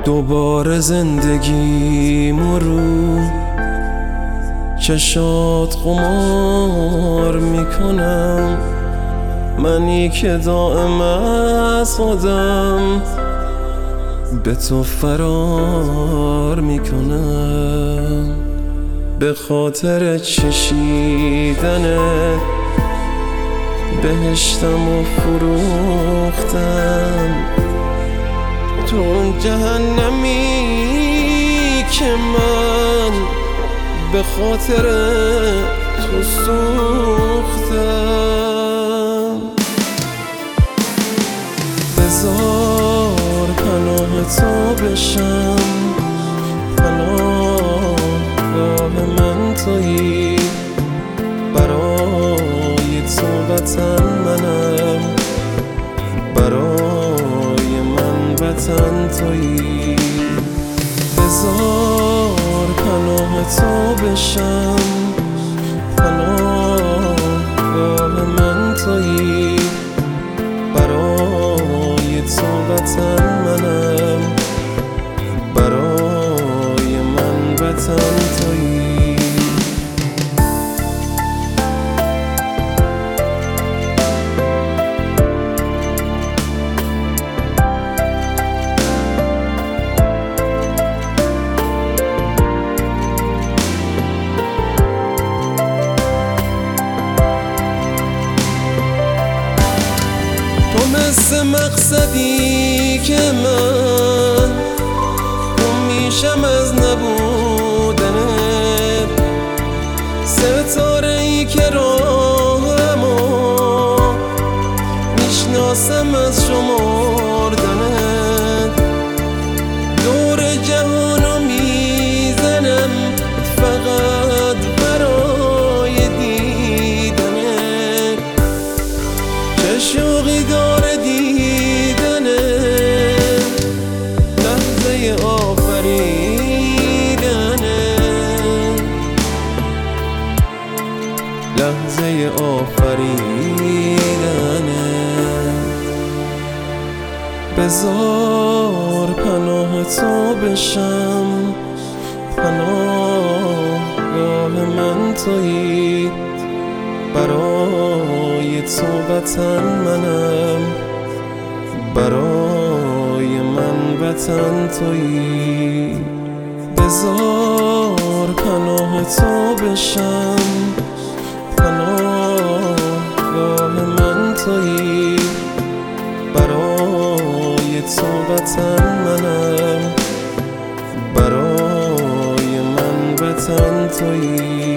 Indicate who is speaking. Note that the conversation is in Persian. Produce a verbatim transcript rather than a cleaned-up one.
Speaker 1: دوباره زندگی مرو چشات قمار میکنم، منی که دائم از خودم به تو فرار میکنم. به خاطر چشیدن بهشتم و فروختم تو اون جهنمی که من به خاطر تو سوختم. بذار پناه تو بشم، پناهگاه من تویی، برای تو وطن منم، برای من وطن تویی. بذار پناه تو بشم، پناهگاه من تویی، برای تو وطن منم، برای من وطن تویی. مثل مقصدی که من گم میشم از نبودنت، ستاره ای که راهمو میشناسم از شمردنت. دور جهانو میزنم فقط برای دیدنت، چه شوقی داره دیدنه لحظه آفریدنه، لحظه آفریدنه. بذار پناه تو بشم، پناهگاه من تویی، برای تو وطن منم، برای من وطن تویی. بذار پناه تو بشم، پناهگاه من تویی، برای تو وطن منم، برای من وطن تویی.